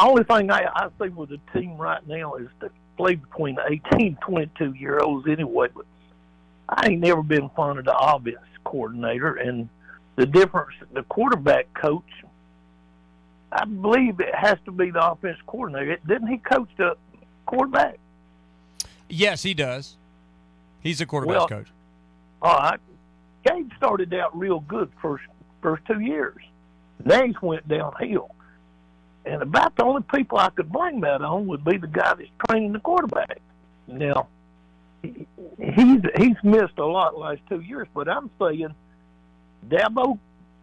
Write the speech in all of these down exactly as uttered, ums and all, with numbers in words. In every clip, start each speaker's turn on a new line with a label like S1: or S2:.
S1: only thing I, I see with the team right now is to play between the eighteen, twenty-two-year-olds anyway. But I ain't never been fond of the offense coordinator. And the difference, the quarterback coach, I believe it has to be the offense coordinator. Didn't he coach the quarterback?
S2: Yes, he does. He's a quarterback
S1: well,
S2: coach.
S1: All right. Cade started out real good first first two years. Then he went downhill. And about the only people I could blame that on would be the guy that's training the quarterback. Now, he, he's he's missed a lot the last two years, but I'm saying Dabo,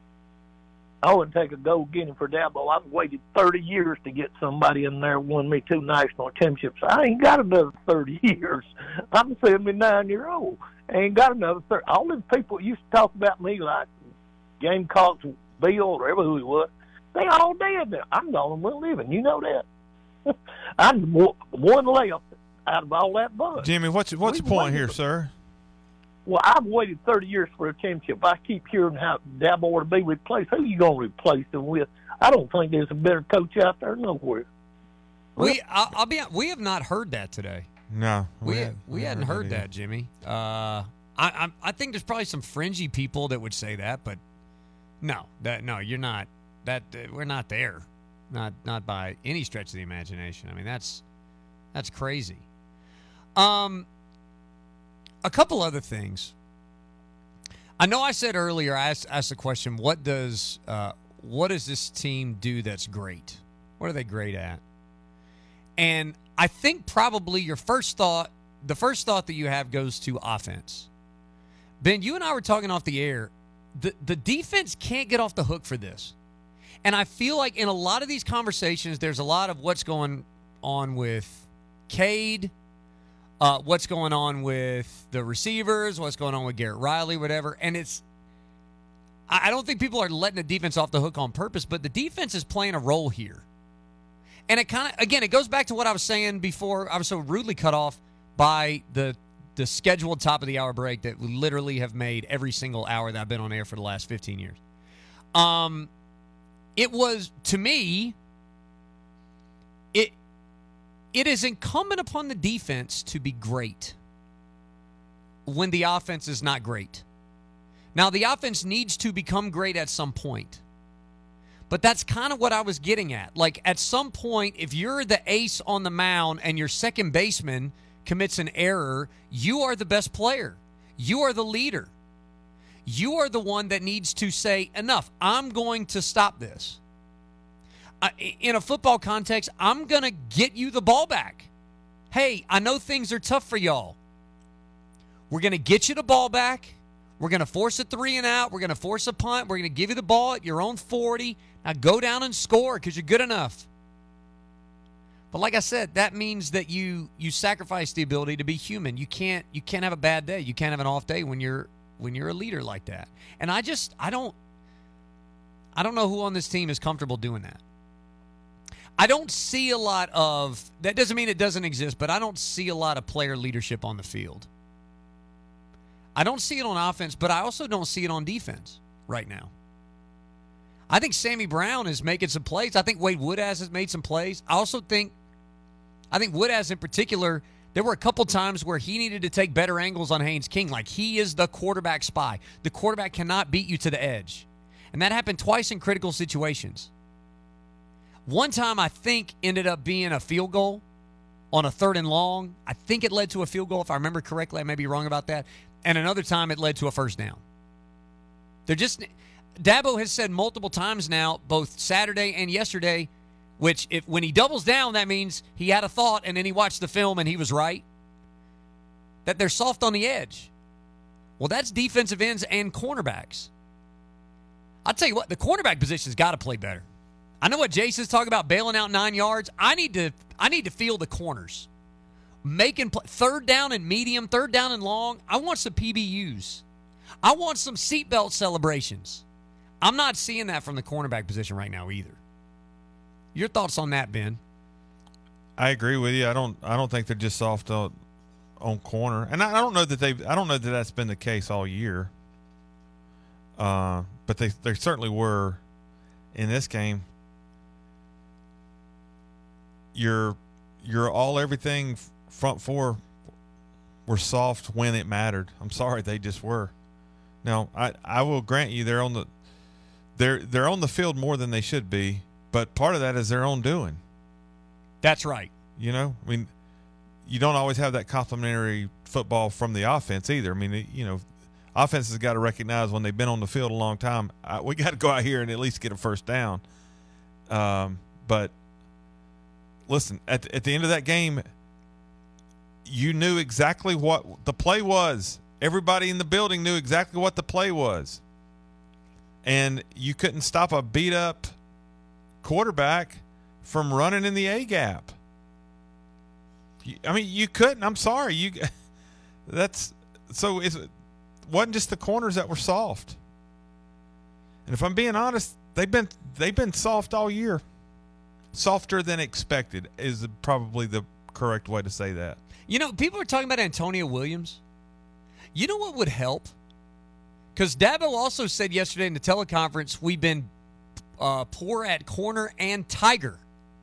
S1: I wouldn't take a go get him for Dabo. I've waited thirty years to get somebody in there who won me two national championships. I ain't got another thirty years. I'm a seventy-nine-year-old. I ain't got another thirty. All these people used to talk about me like Gamecocks, Bill, or whoever who he was. They all dead now. I'm the only one living. You know that. I'm one left out of all that bunch.
S3: Jimmy, what's what's the point here, sir?
S1: Well, I've waited thirty years for a championship. I keep hearing how Dabo ought to be replaced. Who are you going to replace him with? I don't think there's a better coach out there nowhere.
S2: We, I'll, I'll be. We have not heard that today.
S3: No,
S2: we
S3: we,
S2: we,
S3: had,
S2: we hadn't heard that, that Jimmy. Uh, I, I I think there's probably some fringy people that would say that, but no, that no, you're not. That uh, we're not there, not not by any stretch of the imagination. I mean, that's that's crazy. Um, a couple other things. I know I said earlier, I asked, asked the question, what does uh, what does this team do that's great? What are they great at? And I think probably your first thought, the first thought that you have goes to offense. Ben, you and I were talking off the air. The the defense can't get off the hook for this. And I feel like in a lot of these conversations, there's a lot of what's going on with Cade, uh, what's going on with the receivers, what's going on with Garrett Riley, whatever. And it's, I don't think people are letting the defense off the hook on purpose, but the defense is playing a role here. And it kind of, again, it goes back to what I was saying before I was so rudely cut off by the the scheduled top of the hour break that we literally have made every single hour that I've been on air for the last fifteen years. Um, it was, to me, it it is incumbent upon the defense to be great when the offense is not great. Now, the offense needs to become great at some point. But that's kind of what I was getting at. Like, at some point, if you're the ace on the mound and your second baseman commits an error, you are the best player. You are the leader. You are the one that needs to say, enough, I'm going to stop this. Uh, in a football context, I'm going to get you the ball back. Hey, I know things are tough for y'all. We're going to get you the ball back. We're going to force a three and out. We're going to force a punt. We're going to give you the ball at your own forty. Now go down and score because you're good enough. But like I said, that means that you you sacrifice the ability to be human. You can't you can't have a bad day. You can't have an off day when you're when you're a leader like that. And I just I don't I don't know who on this team is comfortable doing that. I don't see a lot of, that doesn't mean it doesn't exist, but I don't see a lot of player leadership on the field. I don't see it on offense, but I also don't see it on defense right now. I think Sammy Brown is making some plays. I think Wade Woodaz has made some plays. I also think, I think Woodaz in particular, there were a couple times where he needed to take better angles on Haynes King. Like, he is the quarterback spy. The quarterback cannot beat you to the edge. And that happened twice in critical situations. One time, I think, ended up being a field goal on a third and long. I think it led to a field goal, if I remember correctly. I may be wrong about that. And another time, it led to a first down. They're just... Dabo has said multiple times now, both Saturday and yesterday, which if when he doubles down, that means he had a thought and then he watched the film and he was right, that they're soft on the edge. Well, that's defensive ends and cornerbacks. I'll tell you what, the cornerback position's got to play better. I know what Jason's talking about, bailing out nine yards. I need to I need to feel the corners. Making play, third down and medium, third down and long. I want some P B Us. I want some seatbelt celebrations. I'm not seeing that from the cornerback position right now either. Your thoughts on that, Ben?
S3: I agree with you. I don't. I don't think they're just soft on, on corner, and I, I don't know that they. I don't know that that's been the case all year. Uh, but they they certainly were in this game. your your all everything front four were soft when it mattered. I'm sorry, they just were. Now, I, I will grant you they're on the they're they're on the field more than they should be, but part of that is their own doing.
S2: That's right.
S3: You know, I mean, you don't always have that complimentary football from the offense either. I mean, you know, offense has got to recognize when they've been on the field a long time, I, we got to go out here and at least get a first down. Um, but listen, at at the end of that game, you knew exactly what the play was. Everybody in the building knew exactly what the play was. And you couldn't stop a beat-up quarterback from running in the A-gap. I mean, you couldn't. I'm sorry. You that's so it wasn't just the corners that were soft. And if I'm being honest, they've been they've been soft all year. Softer than expected is probably the correct way to say that.
S2: You know, people are talking about Antonio Williams. You know what would help? Because Dabo also said yesterday in the teleconference, we've been uh, poor at corner and tiger.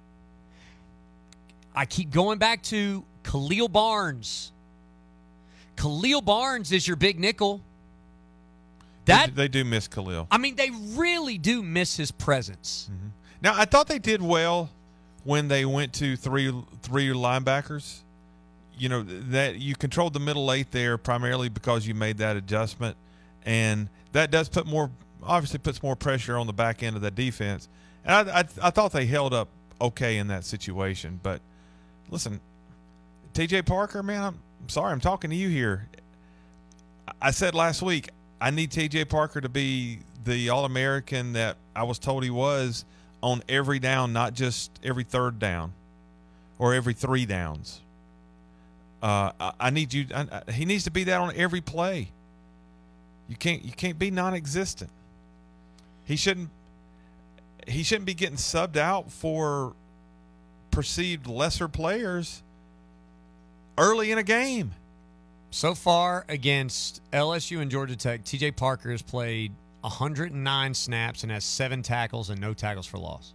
S2: I keep going back to Khalil Barnes. Khalil Barnes is your big nickel. That
S3: They, they do miss Khalil.
S2: I mean, they really do miss his presence.
S3: Mm-hmm. Now, I thought they did well when they went to three three linebackers. You know, that you controlled the middle eight there primarily because you made that adjustment. And that does put more, obviously puts more pressure on the back end of the defense. And I, I, I thought they held up okay in that situation. But listen, T J Parker, man, I'm, I'm sorry, I'm talking to you here. I said last week, I need T J Parker to be the All-American that I was told he was on every down, not just every third down or every three downs. Uh, I, I need you. I, I, he needs to be that on every play. You can't. You can't be non-existent. He shouldn't. He shouldn't be getting subbed out for perceived lesser players early in a game.
S2: So far against L S U and Georgia Tech, T J Parker has played one hundred nine snaps and has seven tackles and no tackles for loss.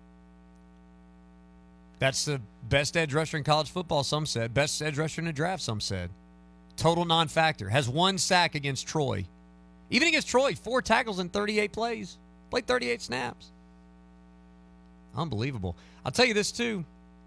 S2: That's the best edge rusher in college football, some said. Best edge rusher in the draft, some said. Total non-factor. Has one sack against Troy. Even against Troy, four tackles in thirty-eight plays. Played thirty-eight snaps. Unbelievable. I'll tell you this, too.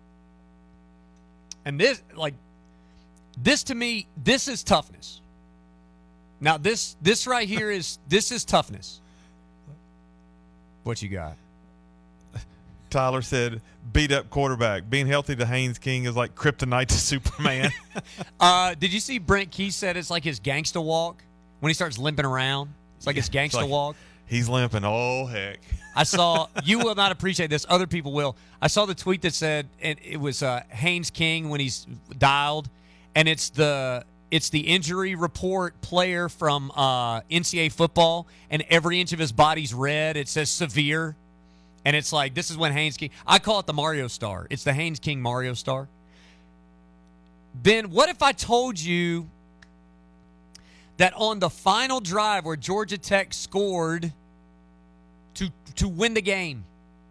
S2: And this, like, this to me, this is toughness. Now, this this right here is, this is toughness. What you got?
S3: Tyler said, beat up quarterback. Being healthy to Haynes King is like kryptonite to Superman.
S2: uh, did you see Brent Key said it's like his gangsta walk when he starts limping around? It's like his gangsta
S3: like,
S2: walk.
S3: He's limping. Oh, heck.
S2: I saw, you will not appreciate this. Other people will. I saw the tweet that said, and it was uh, Haynes King when he's dialed, and it's the it's the injury report player from uh, N C double A football, and every inch of his body's red. It says severe. And it's like, this is when Haynes King, I call it the Mario Star. It's the Haynes King Mario Star. Ben, what if I told you that on the final drive where Georgia Tech scored to, to win the game,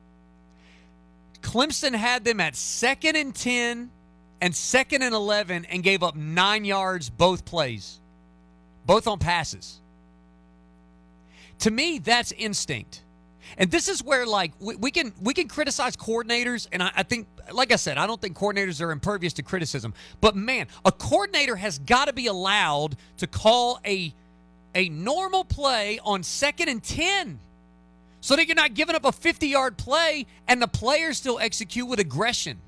S2: Clemson had them at second and ten and second and eleven and gave up nine yards both plays, both on passes. To me, that's instinct. And this is where, like, we, we can we can criticize coordinators, and I, I think, like I said, I don't think coordinators are impervious to criticism. But, man, a coordinator has got to be allowed to call a, a normal play on second and ten so that you're not giving up a fifty-yard play and the players still execute with aggression.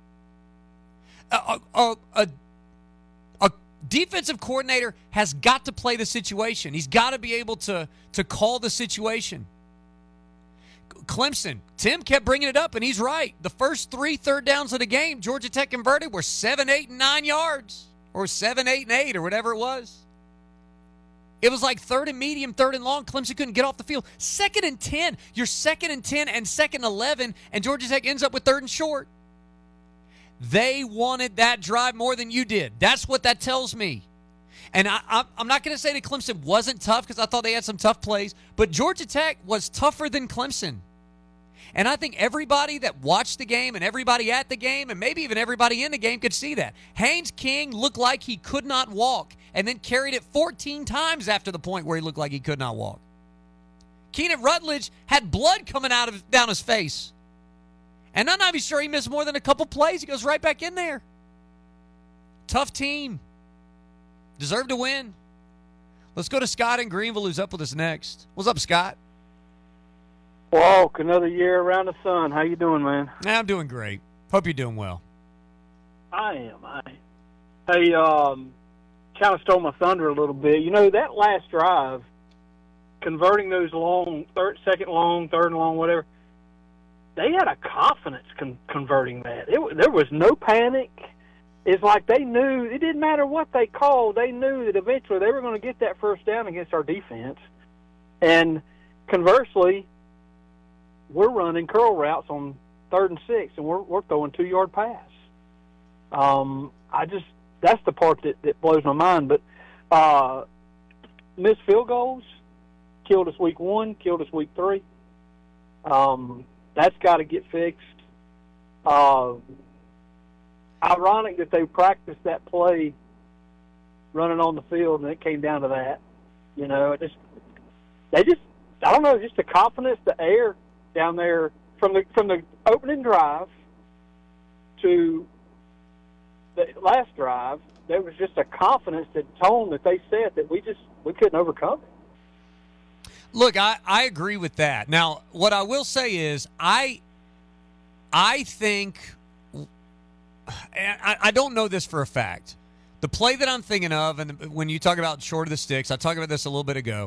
S2: A, a, a, a defensive coordinator has got to play the situation. He's got to be able to, to call the situation. Clemson, Tim kept bringing it up, and he's right. The first three third downs of the game, Georgia Tech converted, were seven, eight, and nine yards, or seven, eight, and eight, or whatever it was. It was like third and medium, third and long. Clemson couldn't get off the field. Second and ten. You're second and ten and second and eleven, and Georgia Tech ends up with third and short. They wanted that drive more than you did. That's what that tells me. And I, I, I'm not going to say that Clemson wasn't tough because I thought they had some tough plays, but Georgia Tech was tougher than Clemson. And I think everybody that watched the game and everybody at the game and maybe even everybody in the game could see that. Haynes King looked like he could not walk and then carried it fourteen times after the point where he looked like he could not walk. Keenan Rutledge had blood coming out of down his face. And I'm not even sure he missed more than a couple plays. He goes right back in there. Tough team. Deserved to win. Let's go to Scott in Greenville, who's up with us next. What's up, Scott?
S4: Walk, another year around the sun. How you doing, man?
S2: I'm doing great. Hope you're doing well.
S4: I am. I am. Hey, um, kind of stole my thunder a little bit. You know, that last drive, converting those long, third, second long, third and long, whatever, they had a confidence con- converting that. It, there was no panic. It's like they knew, it didn't matter what they called, they knew that eventually they were going to get that first down against our defense. And conversely, we're running curl routes on third and six, and we're, we're throwing two-yard pass. Um, I just, that's the part that, that blows my mind. But uh, missed field goals, killed us week one, killed us week three. Um, that's got to get fixed. Uh, ironic that they practiced that play running on the field, and it came down to that. You know, it just they just I don't know, just the confidence, the air down there from the from the opening drive to the last drive. There was just a confidence, that tone that they said that we just we couldn't overcome it.
S2: Look, I, I agree with that. Now, what I will say is I I think. And I, I don't know this for a fact. The play that I'm thinking of, and when you talk about short of the sticks, I talked about this a little bit ago.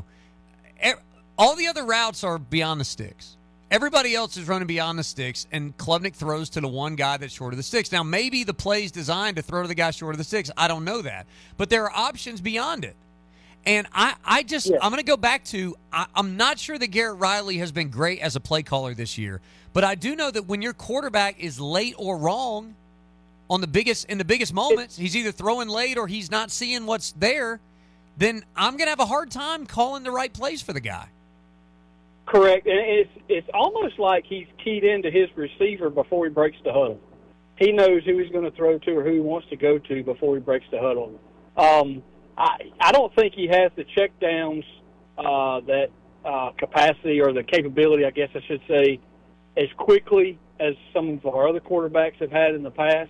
S2: All the other routes are beyond the sticks. Everybody else is running beyond the sticks, and Klubnik throws to the one guy that's short of the sticks. Now, maybe the play's designed to throw to the guy short of the sticks. I don't know that. But there are options beyond it. And I, I just, yeah. I'm going to go back to, I, I'm not sure that Garrett Riley has been great as a play caller this year. But I do know that when your quarterback is late or wrong, on the biggest in the biggest moments, he's either throwing late or he's not seeing what's there, then I'm going to have a hard time calling the right plays for the guy.
S4: Correct. And it's it's almost like he's keyed into his receiver before he breaks the huddle. He knows who he's going to throw to or who he wants to go to before he breaks the huddle. Um, I I don't think he has the check downs, uh, that uh, capacity or the capability, I guess I should say, as quickly as some of our other quarterbacks have had in the past.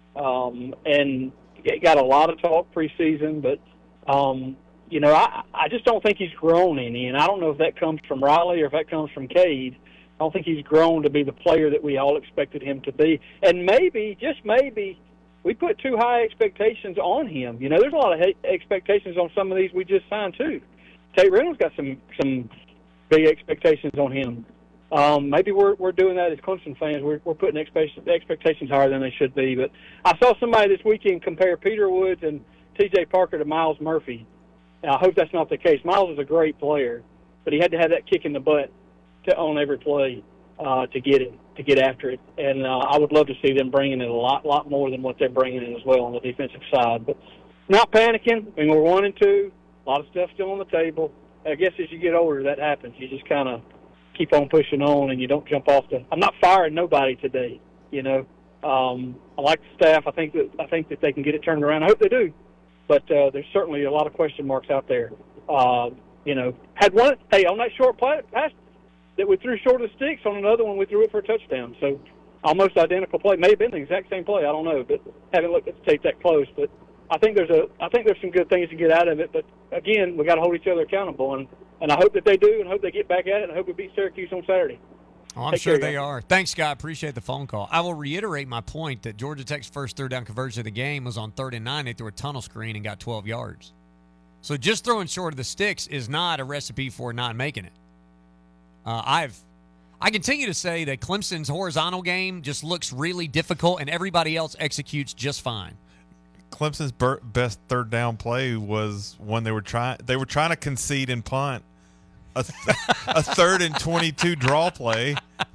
S4: Um, and it got a lot of talk preseason, but, um, you know, I, I just don't think he's grown any, and I don't know if that comes from Riley or if that comes from Cade. I don't think he's grown to be the player that we all expected him to be. And maybe, just maybe, we put too high expectations on him. You know, there's a lot of expectations on some of these we just signed, too. Tate Reynolds got some, some big expectations on him. Um, maybe we're we're doing that as Clemson fans. We're we're putting expectations expectations higher than they should be. But I saw somebody this weekend compare Peter Woods and T J Parker to Miles Murphy. Now, I hope that's not the case. Miles is a great player, but he had to have that kick in the butt to on every play uh, to get it to get after it. And uh, I would love to see them bringing in a lot lot more than what they're bringing in as well on the defensive side. But not panicking. I mean, we're one and two. A lot of stuff still on the table. I guess as you get older, that happens. You just kind of keep on pushing on, and you don't jump off the. I'm not firing nobody today. You know, um, I like the staff. I think that I think that they can get it turned around. I hope they do, but uh, there's certainly a lot of question marks out there. Uh, you know, had one. Hey, on that short play, pass that we threw short of the sticks. On another one, we threw it for a touchdown. So almost identical play. May have been the exact same play. I don't know, but haven't looked at the tape that close. But I think there's a. I think there's some good things to get out of it. But again, we got to hold each other accountable, and. And I hope that they do, and hope they get back at it, and I hope we beat Syracuse on Saturday.
S2: Oh, I'm Take sure they are. Thanks, Scott. Appreciate the phone call. I will reiterate my point that Georgia Tech's first third down conversion of the game was on third and nine. They threw a tunnel screen and got twelve yards. So just throwing short of the sticks is not a recipe for not making it. Uh, I've I continue to say that Clemson's horizontal game just looks really difficult, and everybody else executes just fine.
S3: Clemson's ber- best third down play was when they were trying they were trying to concede and punt. A, th- a third and twenty-two draw play.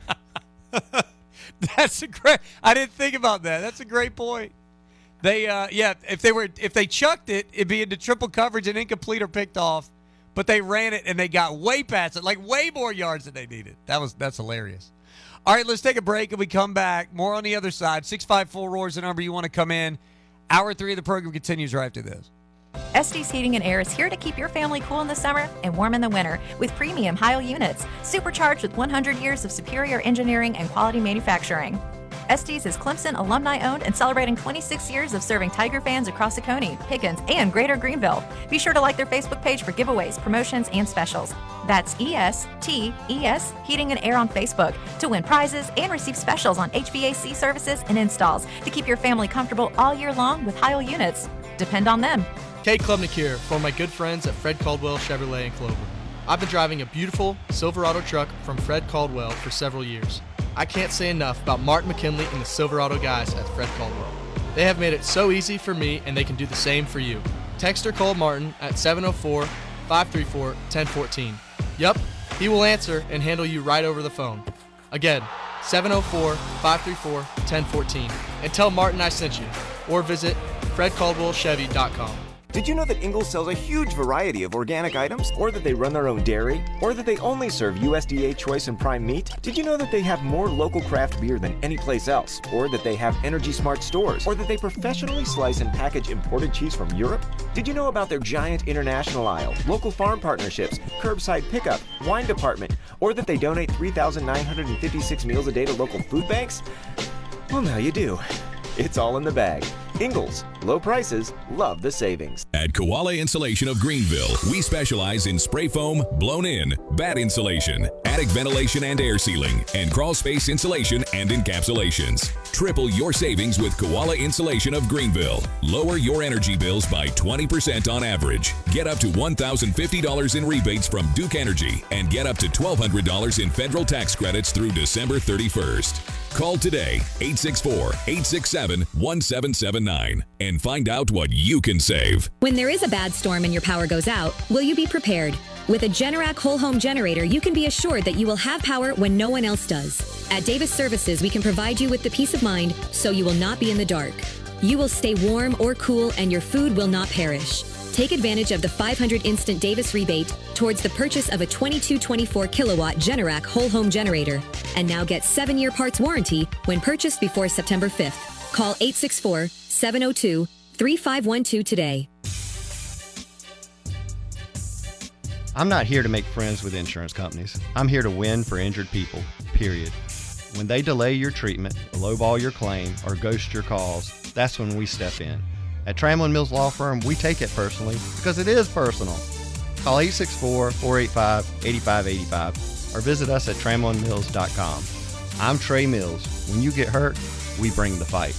S2: That's a great. I didn't think about that. That's a great point. They, uh, yeah, if they were, if they chucked it, it'd be into triple coverage and incomplete or picked off. But they ran it and they got way past it, like way more yards than they needed. That was that's hilarious. All right, let's take a break and we come back. More on the other side. six five four R O A R is the number you want to come in. Hour three of the program continues right after this.
S5: Estes Heating and Air is here to keep your family cool in the summer and warm in the winter with premium Heil units, supercharged with one hundred years of superior engineering and quality manufacturing. Estes is Clemson alumni-owned and celebrating twenty-six years of serving Tiger fans across Oconee, Pickens, and Greater Greenville. Be sure to like their Facebook page for giveaways, promotions, and specials. That's E S T E S Heating and Air on Facebook to win prizes and receive specials on H V A C services and installs to keep your family comfortable all year long with Heil units. Depend on them.
S6: Kate Klubnik here for my good friends at Fred Caldwell Chevrolet in Clover. I've been driving a beautiful Silverado truck from Fred Caldwell for several years. I can't say enough about Martin McKinley and the Silverado guys at Fred Caldwell. They have made it so easy for me, and they can do the same for you. Text or call Martin at seven oh four, five three four, one oh one four. Yup, he will answer and handle you right over the phone. Again, seven oh four, five three four, one oh one four. And tell Martin I sent you. Or visit fred caldwell chevy dot com.
S7: Did you know that Ingalls sells a huge variety of organic items? Or that they run their own dairy? Or that they only serve U S D A choice and prime meat? Did you know that they have more local craft beer than any place else? Or that they have Energy Smart stores? Or that they professionally slice and package imported cheese from Europe? Did you know about their giant international aisle, local farm partnerships, curbside pickup, wine department? Or that they donate three thousand nine hundred fifty-six meals a day to local food banks? Well, now you do. It's all in the bag. Ingalls, low prices, love the savings.
S8: At Koala Insulation of Greenville, we specialize in spray foam, blown in, bat insulation, attic ventilation and air sealing, and crawl space insulation and encapsulations. Triple your savings with Koala Insulation of Greenville. Lower your energy bills by twenty percent on average. Get up to one thousand fifty dollars in rebates from Duke Energy and get up to twelve hundred dollars in federal tax credits through December thirty-first. Call today, eight six four, eight six seven, one seven seven nine, and find out what you can save.
S9: When there is a bad storm and your power goes out, will you be prepared? With a Generac whole home generator, you can be assured that you will have power when no one else does. At Davis Services, we can provide you with the peace of mind so you will not be in the dark. You will stay warm or cool and your food will not perish. Take advantage of the five hundred Instant Davis rebate towards the purchase of a twenty-two twenty-four kilowatt Generac whole home generator. And now get seven year parts warranty when purchased before September fifth. Call eight six four, seven oh two, three five one two today.
S10: I'm not here to make friends with insurance companies. I'm here to win for injured people, period. When they delay your treatment, lowball your claim, or ghost your calls, that's when we step in. At Trammell and Mills Law Firm, we take it personally because it is personal. Call eight six four, four eight five, eight five eight five or visit us at trammell and mills dot com. I'm Trey Mills. When you get hurt, we bring the fight.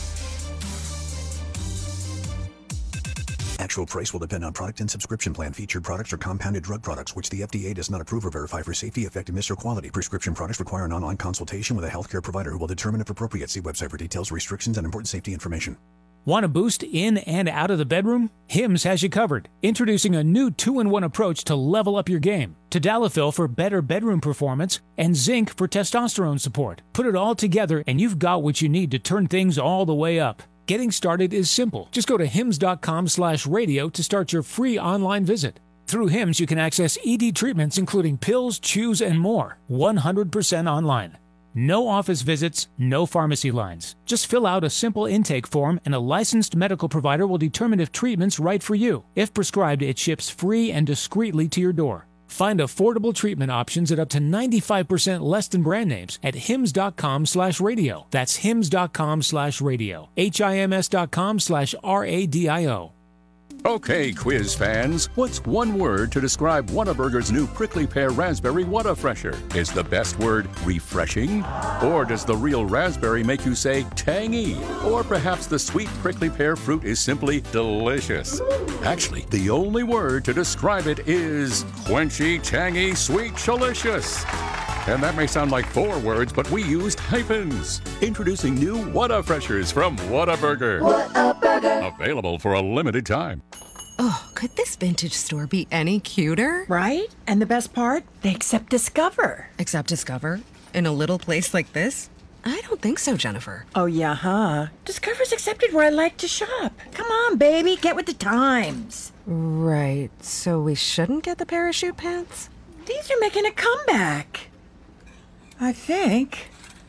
S11: Actual price will depend on product and subscription plan. Featured products are compounded drug products, which the F D A does not approve or verify for safety, effectiveness, or quality. Prescription products require an online consultation with a healthcare provider who will determine if appropriate. See website for details, restrictions, and important safety information.
S12: Want a boost in and out of the bedroom? Hims has you covered. Introducing a new two in one approach to level up your game. Tadalafil for better bedroom performance and zinc for testosterone support. Put it all together and you've got what you need to turn things all the way up. Getting started is simple. Just go to hims.com slash radio to start your free online visit. Through Hims, you can access E D treatments including pills, chews, and more. one hundred percent online. No office visits, no pharmacy lines. Just fill out a simple intake form and a licensed medical provider will determine if treatment's right for you. If prescribed, it ships free and discreetly to your door. Find affordable treatment options at up to ninety-five percent less than brand names at hims.com slash radio. That's hims.com slash radio. H-I-M-S dot com slash R-A-D-I-O.
S13: Okay, quiz fans, what's one word to describe Whataburger's new Prickly Pear Raspberry Whata-Fresher? Is the best word refreshing? Or does the real raspberry make you say tangy? Or perhaps the sweet prickly pear fruit is simply delicious? Actually, the only word to describe it is quenchy, tangy, sweet, shalicious. And that may sound like four words, but we used hyphens. Introducing new Whata-Freshers from Whataburger. Whataburger. Available for a limited time.
S14: Oh, could this vintage store be any cuter?
S15: Right? And the best part? They accept Discover.
S14: Accept Discover? In a little place like this? I don't think so, Jennifer.
S15: Oh, yeah, huh? Discover's accepted where I like to shop. Come on, baby, get with the times.
S14: Right, so we shouldn't get the parachute pants?
S15: These are making a comeback. I think.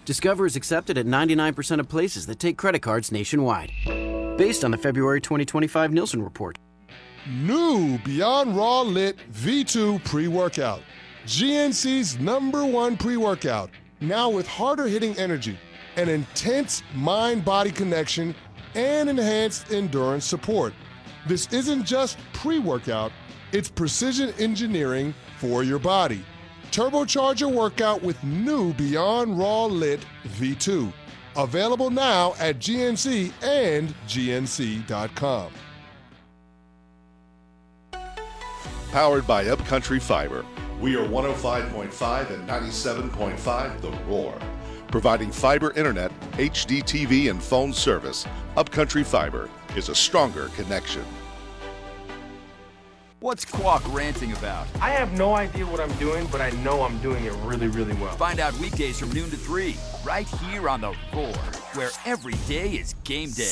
S16: Discover is accepted at ninety-nine percent of places that take credit cards nationwide. Based on the February twenty twenty-five Nielsen report.
S17: New Beyond Raw Lit V two pre-workout. G N C's number one pre-workout. Now with harder-hitting energy, an intense mind-body connection, and enhanced endurance support. This isn't just pre-workout, it's precision engineering for your body. Turbocharge your workout with new Beyond Raw Lit V two. Available now at G N C and G N C dot com.
S18: Powered by Upcountry Fiber. We are one oh five point five and ninety-seven point five The Roar. Providing fiber internet, H D T V, and phone service, Upcountry Fiber is a stronger connection.
S19: What's Quack ranting about?
S20: I have no idea what I'm doing, but I know I'm doing it really, really well.
S19: Find out weekdays from noon to three, right here on The Roar, where every day is game day.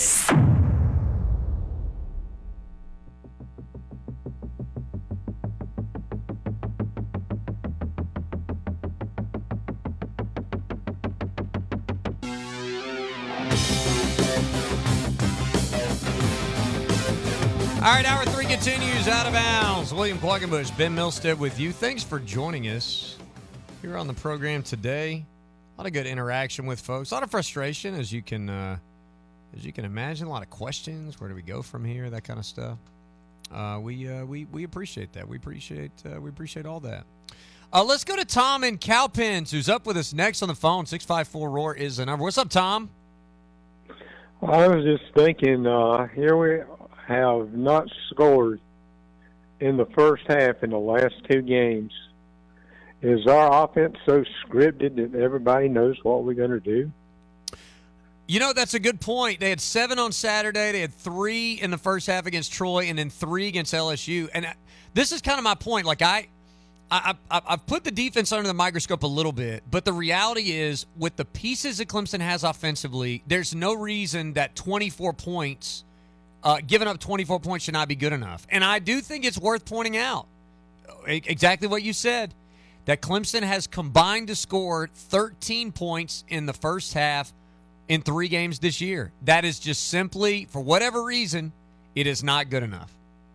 S2: All right, hour three continues out of bounds. William Quackenbush, Ben Milstead with you. Thanks for joining us here on the program today. A lot of good interaction with folks. A lot of frustration, as you can uh, as you can imagine. A lot of questions. Where do we go from here? That kind of stuff. Uh, we uh, we we appreciate that. We appreciate uh, we appreciate all that. Uh, let's go to Tom in Cowpens, who's up with us next on the phone. six five four roar is the number. What's up, Tom?
S21: Well, I was just thinking. Uh, here we. have not scored in the first half in the last two games. Is our offense so scripted that everybody knows what we're going to do?
S2: You know, that's a good point. They had seven on Saturday. They had three in the first half against Troy and then three against L S U. And this is kind of my point. Like, I, I, I, I've put the defense under the microscope a little bit, but the reality is with the pieces that Clemson has offensively, there's no reason that twenty-four points – Uh, giving up twenty-four points should not be good enough. And I do think it's worth pointing out exactly what you said, that Clemson has combined to score thirteen points in the first half in three games this year. That is just simply, for whatever reason, it is not good enough.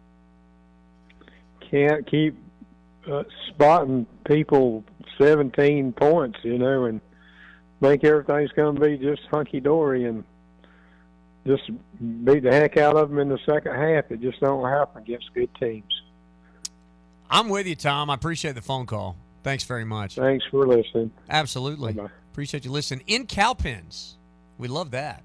S21: Can't keep uh, spotting people seventeen points, you know, and think everything's going to be just hunky-dory and just beat the heck out of them in the second half. It just don't happen against good teams.
S2: I'm with you, Tom. I appreciate the phone call. Thanks very much.
S21: Thanks for listening.
S2: Absolutely.
S21: Bye-bye.
S2: Appreciate you listening. In Cowpens, we love that.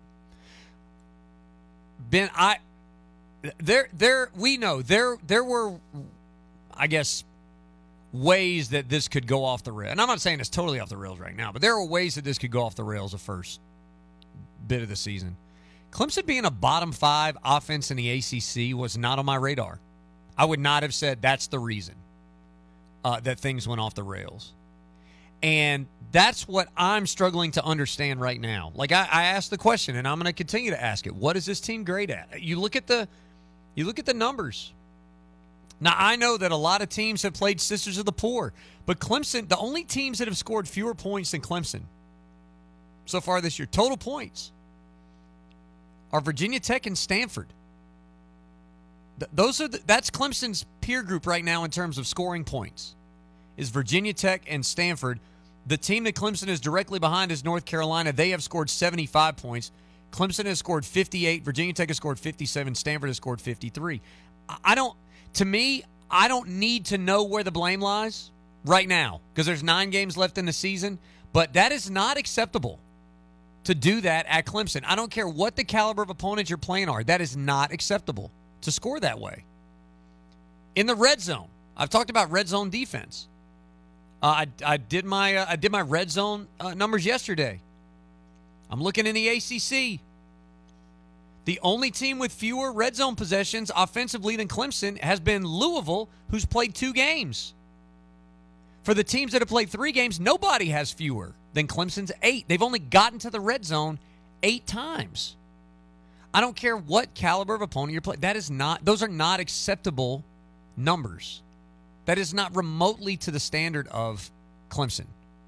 S2: Ben, I there there we know there there were, I guess, ways that this could go off the rails. And I'm not saying it's totally off the rails right now, but there are ways that this could go off the rails the first bit of the season. Clemson being a bottom five offense in the A C C was not on my radar. I would not have said that's the reason uh, that things went off the rails. And that's what I'm struggling to understand right now. Like, I, I asked the question, and I'm going to continue to ask it. What is this team great at? You look at the, you look at the numbers. Now, I know that a lot of teams have played Sisters of the Poor, but Clemson, the only teams that have scored fewer points than Clemson so far this year, total points, are Virginia Tech and Stanford. Th- those are the, that's Clemson's peer group right now in terms of scoring points, is Virginia Tech and Stanford. The team that Clemson is directly behind is North Carolina. They have scored seventy-five points. Clemson has scored fifty-eight. Virginia Tech has scored fifty-seven. Stanford has scored fifty-three. I, I don't, to me, I don't need to know where the blame lies right now because there's nine games left in the season, but that is not acceptable to do that at Clemson. I don't care what the caliber of opponents you're playing are. That is not acceptable to score that way. In the red zone, I've talked about red zone defense. Uh, I, I did my uh, I did my red zone uh, numbers yesterday. I'm looking in the A C C. The only team with fewer red zone possessions offensively than Clemson has been Louisville, who's played two games. For the teams that have played three games, nobody has fewer than Clemson's eight. They've only gotten to the red zone eight times. I don't care what caliber of opponent you're playing. That is not, those are not acceptable numbers. That is not remotely to the standard of Clemson.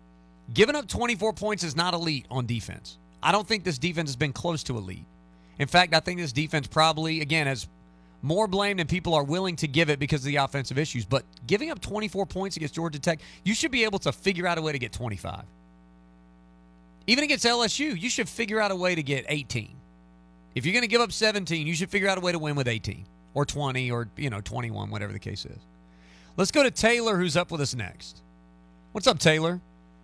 S2: Giving up twenty-four points is not elite on defense. I don't think this defense has been close to elite. In fact, I think this defense probably, again, has more blame than people are willing to give it because of the offensive issues. But giving up twenty-four points against Georgia Tech, you should be able to figure out a way to get twenty-five. Even against L S U, you should figure out a way to get eighteen. If you're going to give up seventeen, you should figure out a way to win with eighteen or twenty or, you know, twenty-one, whatever the case is. Let's go to Taylor, who's up with us next. What's up, Taylor?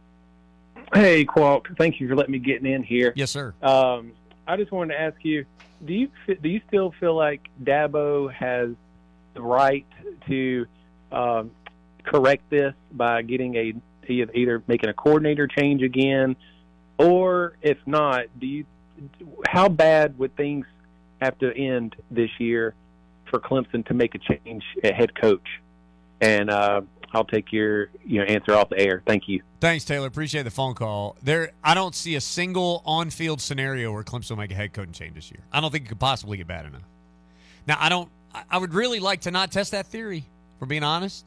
S1: Hey, Qualk. Thank you for letting me get in here.
S2: Yes, sir.
S1: Um, I just wanted to ask you, do you do you still feel like Dabo has the right to um, correct this by getting a either making a coordinator change again, or if not, do you how bad would things have to end this year for Clemson to make a change at head coach? And uh, I'll take your you know answer off the air. Thank you.
S2: Thanks, Taylor. Appreciate the phone call. There, I don't see a single on-field scenario where Clemson will make a head coaching change this year. I don't think it could possibly get bad enough. Now, I don't. I would really like to not test that theory, for being honest.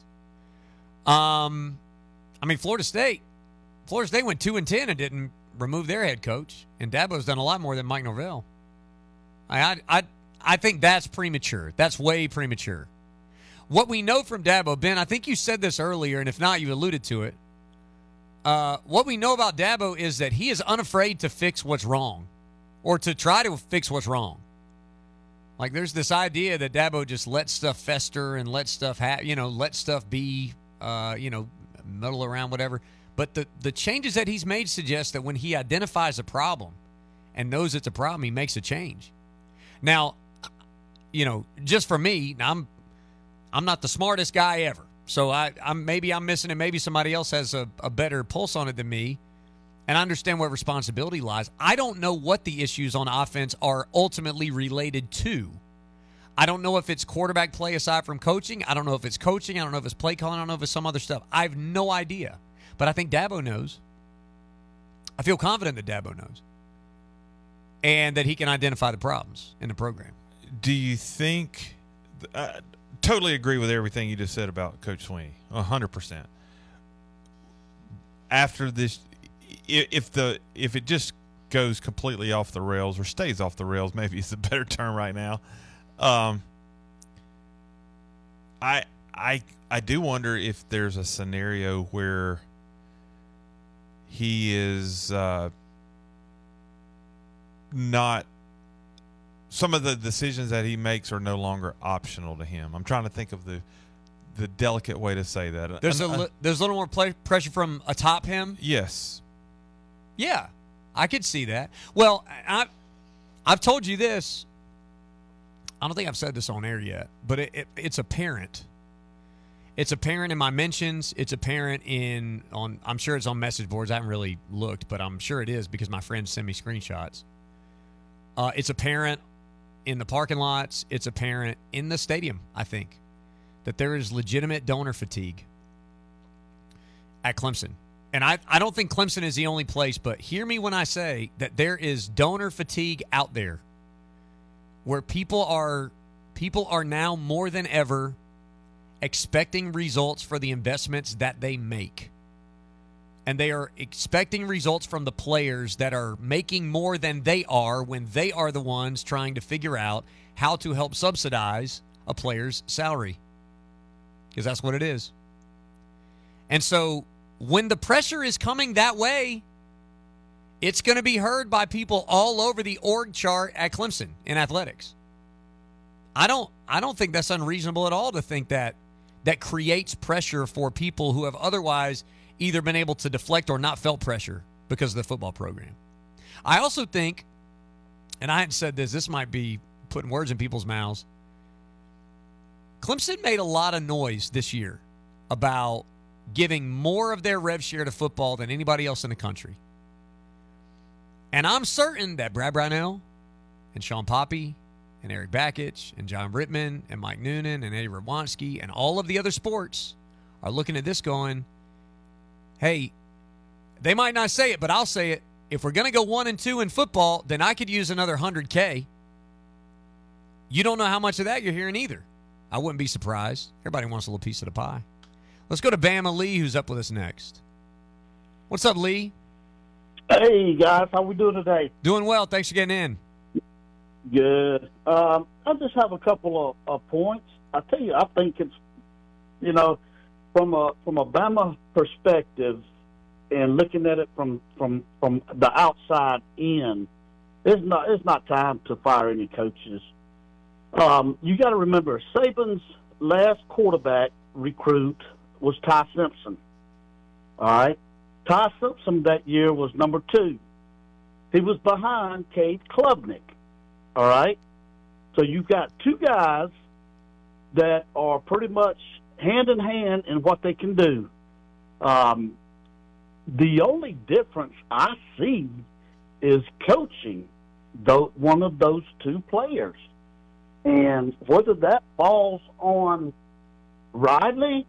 S2: Um, I mean, Florida State. Florida State went two and ten and didn't remove their head coach, and Dabo's done a lot more than Mike Norvell. I, I, I, I think that's premature. That's way premature. What we know from Dabo, Ben, I think you said this earlier, and if not, you alluded to it. Uh, what we know about Dabo is that he is unafraid to fix what's wrong or to try to fix what's wrong. Like, there's this idea that Dabo just lets stuff fester and let stuff ha- you know, let stuff be, uh, you know, muddle around, whatever. But the, the changes that he's made suggest that when he identifies a problem and knows it's a problem, he makes a change. Now, you know, just for me, I'm I'm not the smartest guy ever. So I, I'm maybe I'm missing it. Maybe somebody else has a, a better pulse on it than me. And I understand where responsibility lies. I don't know what the issues on offense are ultimately related to. I don't know if it's quarterback play aside from coaching. I don't know if it's coaching. I don't know if it's play calling. I don't know if it's some other stuff. I have no idea. But I think Dabo knows. I feel confident that Dabo knows. And that he can identify the problems in the program.
S3: Do you think uh, – totally agree with everything you just said about Coach Sweeney, one hundred percent. After this, if the if it just goes completely off the rails or stays off the rails, maybe it's a better term right now. Um, I I I do wonder if there's a scenario where he is uh, not. Some of the decisions that he makes are no longer optional to him. I'm trying to think of the the delicate way to say that.
S2: There's
S3: I'm,
S2: a li- there's a little more play- pressure from atop him.
S3: Yes.
S2: Yeah, I could see that. Well, I I've told you this. I don't think I've said this on air yet, but it, it, it's apparent. It's apparent in my mentions. It's apparent in on. I'm sure it's on message boards. I haven't really looked, but I'm sure it is because my friends send me screenshots. Uh, it's apparent in the parking lots. It's apparent in the stadium, I think, that there is legitimate donor fatigue at Clemson. And I, I don't think Clemson is the only place, but hear me when I say that there is donor fatigue out there where people are people are now more than ever expecting results for the investments that they make. And they are expecting results from the players that are making more than they are when they are the ones trying to figure out how to help subsidize a player's salary. Because that's what it is. And so when the pressure is coming that way, it's going to be heard by people all over the org chart at Clemson in athletics. I don't I don't think that's unreasonable at all to think that that creates pressure for people who have otherwise either been able to deflect or not felt pressure because of the football program. I also think, and I hadn't said this, this might be putting words in people's mouths, Clemson made a lot of noise this year about giving more of their rev share to football than anybody else in the country. And I'm certain that Brad Brownell and Sean Poppy and Eric Bakich and John Rittman and Mike Noonan and Eddie Radwanski and all of the other sports are looking at this going, hey, they might not say it, but I'll say it. If we're going to go one and two in football, then I could use another one hundred K. You don't know how much of that you're hearing either. I wouldn't be surprised. Everybody wants a little piece of the pie. Let's go to Bama Lee, who's up with us next. What's up, Lee?
S4: Hey, guys. How we doing today?
S2: Doing well. Thanks for getting in.
S4: Good. Um, I just have a couple of, of points. I tell you, I think it's, you know, from a from a Bama perspective and looking at it from, from, from the outside in, it's not it's not time to fire any coaches. Um, you got to remember, Saban's last quarterback recruit was Ty Simpson. All right? Ty Simpson that year was number two. He was behind Cade Klubnik. All right? So you've got two guys that are pretty much hand in hand in what they can do. Um, the only difference I see is coaching the, one of those two players. And whether that falls on Riley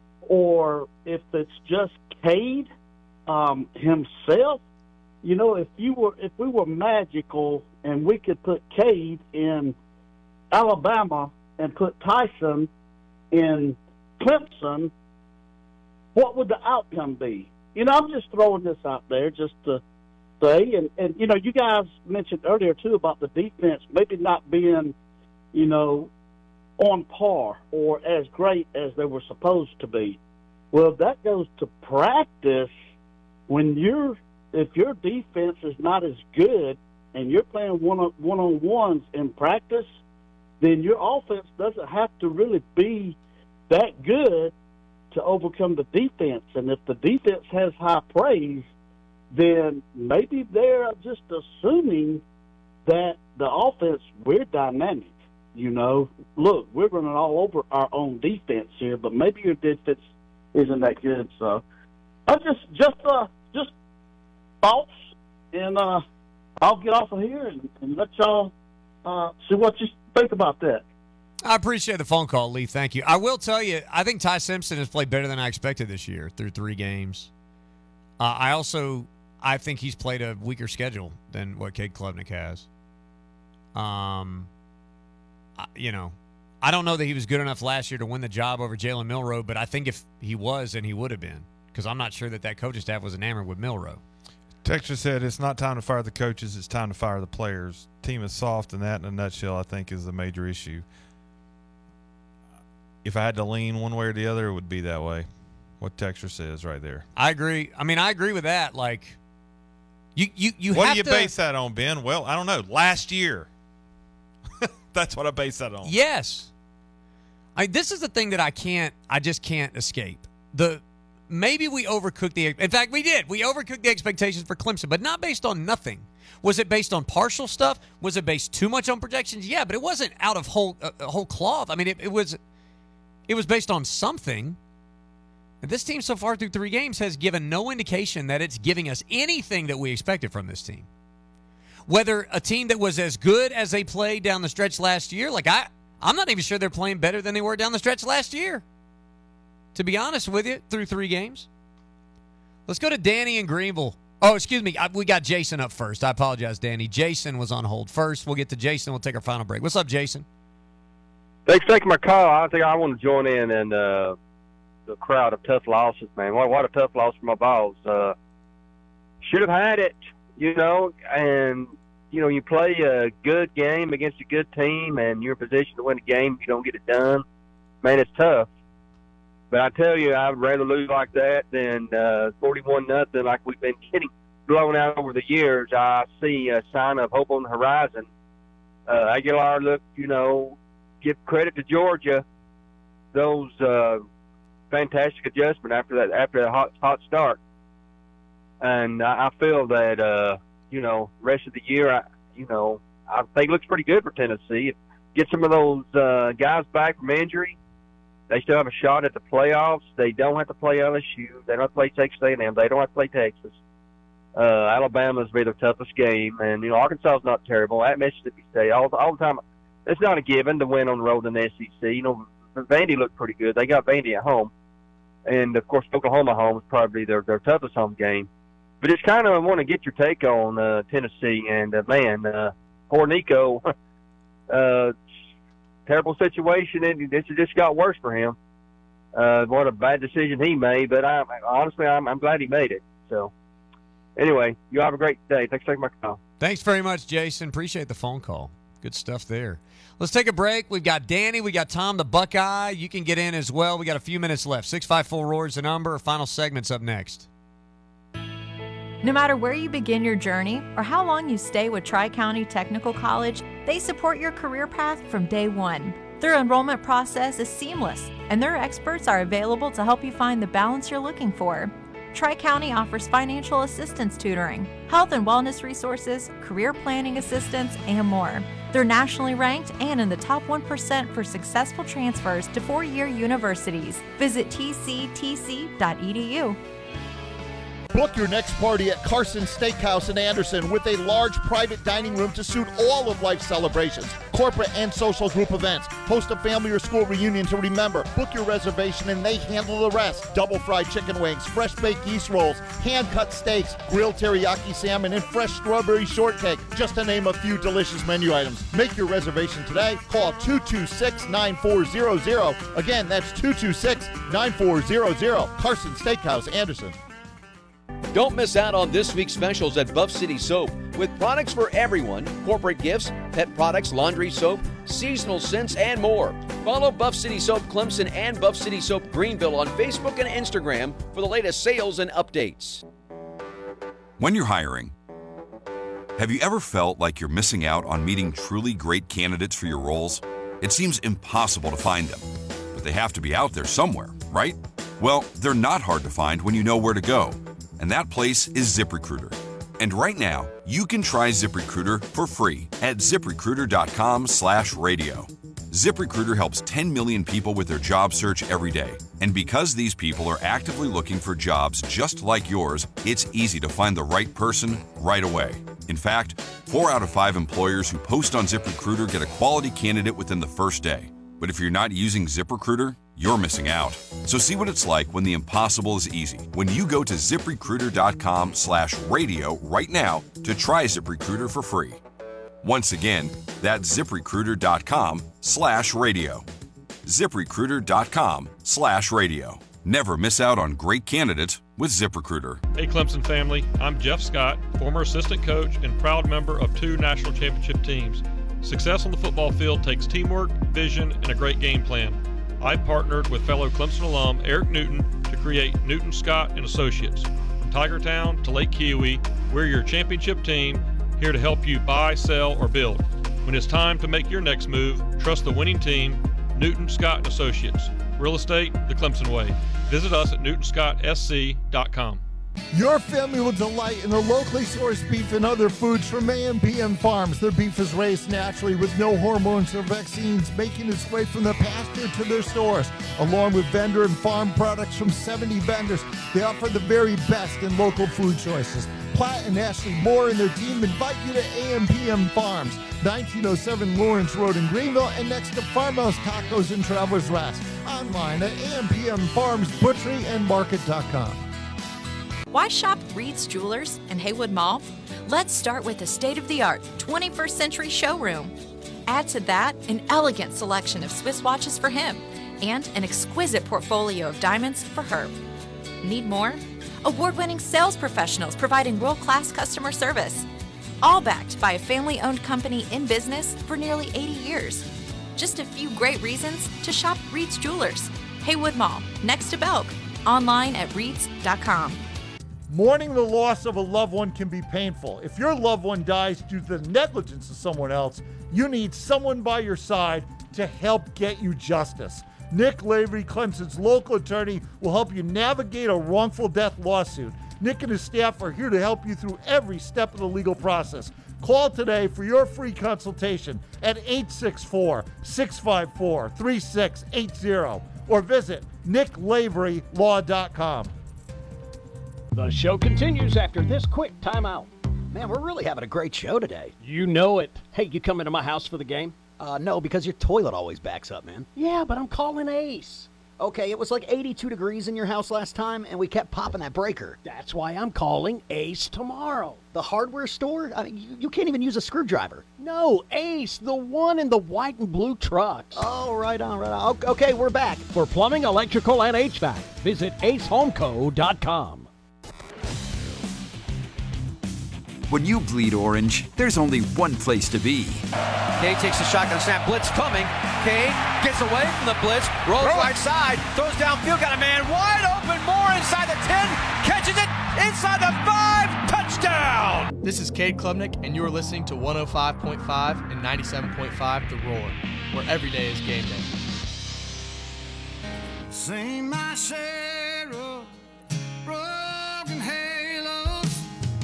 S4: or if it's just Cade um, himself, you know, if you were if we were magical and we could put Cade in Alabama and put Tyson in Clemson, what would the outcome be? You know, I'm just throwing this out there just to say, and, and you know, you guys mentioned earlier too about the defense maybe not being, you know, on par or as great as they were supposed to be. Well, that goes to practice. When you're, if your defense is not as good and you're playing one on one on ones in practice, then your offense doesn't have to really be that good to overcome the defense. And if the defense has high praise, then maybe they're just assuming that the offense, we're dynamic. You know, look, we're running all over our own defense here, but maybe your defense isn't that good. So I just, just, uh, just thoughts, and uh, I'll get off of here and, and let y'all uh, see what you think about that.
S2: I appreciate the phone call, Lee. Thank you. I will tell you, I think Ty Simpson has played better than I expected this year through three games. Uh, I also, I think he's played a weaker schedule than what Cade Klubnik has. Um. You know, I don't know that he was good enough last year to win the job over Jalen Milroe, but I think if he was, then he would have been, because I'm not sure that that coaching staff was enamored with Milroe.
S3: Texture said it's not time to fire the coaches, it's time to fire the players. Team is soft, and that in a nutshell I think is the major issue. If I had to lean one way or the other, it would be that way. What Texture says right there.
S2: I agree. I mean, I agree with that. Like, you, you, you
S3: what
S2: have
S3: do you
S2: to,
S3: base that on, Ben? Well, I don't know. Last year. That's what I base that on.
S2: Yes. I, this is the thing that I can't, I just can't escape. The Maybe we overcooked the, in fact, we did. We overcooked the expectations for Clemson, but not based on nothing. Was it based on partial stuff? Was it based too much on projections? Yeah, but it wasn't out of whole, uh, whole cloth. I mean, it, it was, it was based on something. And this team so far through three games has given no indication that it's giving us anything that we expected from this team. Whether a team that was as good as they played down the stretch last year, like I, I'm not even sure they're playing better than they were down the stretch last year, to be honest with you, through three games. Let's go to Danny in Greenville. Oh, excuse me. I, we got Jason up first. I apologize, Danny. Jason was on hold first. We'll get to Jason. We'll take our final break. What's up, Jason?
S22: Thanks for taking my call. I think I want to join in and uh, the crowd of tough losses, man. What, what a tough loss for my balls. Uh, should have had it. You know, and, you know, you play a good game against a good team and you're in position to win a game, you don't get it done. Man, it's tough. But I tell you, I would rather lose like that than uh, forty-one nothing like we've been getting blown out over the years. I see a sign of hope on the horizon. Uh, Aguilar, look, you know, give credit to Georgia. Those uh, fantastic adjustment after that, after that hot, hot start. And I feel that, uh, you know, rest of the year, I, you know, I think it looks pretty good for Tennessee. Get some of those uh, guys back from injury. They still have a shot at the playoffs. They don't have to play L S U. They don't have to play Texas A and M. They don't have to play Texas. Uh, Alabama's be their toughest game. And, you know, Arkansas's not terrible. At Mississippi State, all, all the time, it's not a given to win on the road in the S E C. You know, Vandy looked pretty good. They got Vandy at home. And, of course, Oklahoma home is probably their, their toughest home game. But it's kind of, I want to get your take on uh, Tennessee. And, uh, man, uh, poor Nico, uh, terrible situation. And this just got worse for him. Uh, what a bad decision he made. But I, honestly, I'm, I'm glad he made it. So, anyway, you have a great day. Thanks for taking my call.
S2: Thanks very much, Jason. Appreciate the phone call. Good stuff there. Let's take a break. We've got Danny. We got Tom the Buckeye. You can get in as well. We got a few minutes left. six five four R O A R is the number. Final segment's up next.
S5: No matter where you begin your journey or how long you stay with Tri-County Technical College, they support your career path from day one. Their enrollment process is seamless, and their experts are available to help you find the balance you're looking for. Tri-County offers financial assistance tutoring, health and wellness resources, career planning assistance, and more. They're nationally ranked and in the top one percent for successful transfers to four-year universities. Visit t c t c dot e d u.
S6: Book your next party at Carson Steakhouse in Anderson with a large private dining room to suit all of life's celebrations, corporate and social group events. Host a family or school reunion to remember. Book your reservation and they handle the rest. Double fried chicken wings, fresh baked yeast rolls, hand-cut steaks, grilled teriyaki salmon, and fresh strawberry shortcake, just to name a few delicious menu items. Make your reservation today. Call two two six, nine four zero zero. Again, that's two two six, nine four zero zero. Carson Steakhouse, Anderson.
S23: Don't miss out on this week's specials at Buff City Soap. With products for everyone, corporate gifts, pet products, laundry soap, seasonal scents, and more. Follow Buff City Soap Clemson and Buff City Soap Greenville on Facebook and Instagram for the latest sales and updates.
S24: When you're hiring, have you ever felt like you're missing out on meeting truly great candidates for your roles? It seems impossible to find them, but they have to be out there somewhere, right? Well, they're not hard to find when you know where to go. And that place is ZipRecruiter. And right now, you can try ZipRecruiter for free at ZipRecruiter.com slash radio. ZipRecruiter helps ten million people with their job search every day. And because these people are actively looking for jobs just like yours, it's easy to find the right person right away. In fact, four out of five employers who post on ZipRecruiter get a quality candidate within the first day. But if you're not using ZipRecruiter, you're missing out. So see what it's like when the impossible is easy. When you go to ZipRecruiter.com slash radio right now to try ZipRecruiter for free. Once again, that's ZipRecruiter.com slash radio. ZipRecruiter.com slash radio. Never miss out on great candidates with ZipRecruiter.
S25: Hey Clemson family, I'm Jeff Scott, former assistant coach and proud member of two national championship teams. Success on the football field takes teamwork, vision, and a great game plan. I partnered with fellow Clemson alum Eric Newton to create Newton, Scott and Associates. From Tigertown to Lake Kiowee, we're your championship team, here to help you buy, sell, or build. When it's time to make your next move, trust the winning team, Newton, Scott and Associates. Real estate, the Clemson way. Visit us at newton scott s c dot com.
S6: Your family will delight in the locally sourced beef and other foods from A M P M Farms. Their beef is raised naturally with no hormones or vaccines, making its way from the pasture to their stores. Along with vendor and farm products from seventy vendors, they offer the very best in local food choices. Platt and Ashley Moore and their team invite you to A M P M Farms, nineteen oh seven Lawrence Road in Greenville, and next to Farmhouse Tacos and Travelers Rest. Online at A M P M Farms Butchery and Market dot com.
S5: Why shop Reed's Jewelers in Haywood Mall? Let's start with a state-of-the-art twenty-first century showroom. Add to that an elegant selection of Swiss watches for him and an exquisite portfolio of diamonds for her. Need more? Award-winning sales professionals providing world-class customer service. All backed by a family-owned company in business for nearly eighty years. Just a few great reasons to shop Reed's Jewelers. Haywood Mall, next to Belk. Online at reeds dot com.
S6: Mourning the loss of a loved one can be painful. If your loved one dies due to the negligence of someone else, you need someone by your side to help get you justice. Nick Lavery, Clemson's local attorney, will help you navigate a wrongful death lawsuit. Nick and his staff are here to help you through every step of the legal process. Call today for your free consultation at eight six four, six five four, three six eight zero or visit nick lavery law dot com.
S26: The show continues after this quick timeout.
S27: Man, we're really having a great show today.
S26: You know it. Hey, you coming to my house for the game?
S27: Uh, no, because your toilet always backs up, man.
S26: Yeah, but I'm calling Ace.
S27: Okay, it was like eighty-two degrees in your house last time, and we kept popping that breaker.
S26: That's why I'm calling Ace tomorrow.
S27: The hardware store? I mean, you, you can't even use a screwdriver.
S26: No, Ace, the one in the white and blue trucks.
S27: Oh, right on, right on. Okay, we're back.
S26: For plumbing, electrical, and H V A C, visit ace home co dot com.
S19: When you bleed orange, there's only one place to be.
S7: Cade takes the shotgun snap. Blitz coming. Cade gets away from the blitz. Rolls right side. Throws downfield. Got a man wide open. Moore inside the ten. Catches it inside the five. Touchdown.
S8: This is Cade Klubnik, and you're listening to one oh five point five and ninety-seven point five The Roar, where every day is game day.
S9: Sing my share of broken halos,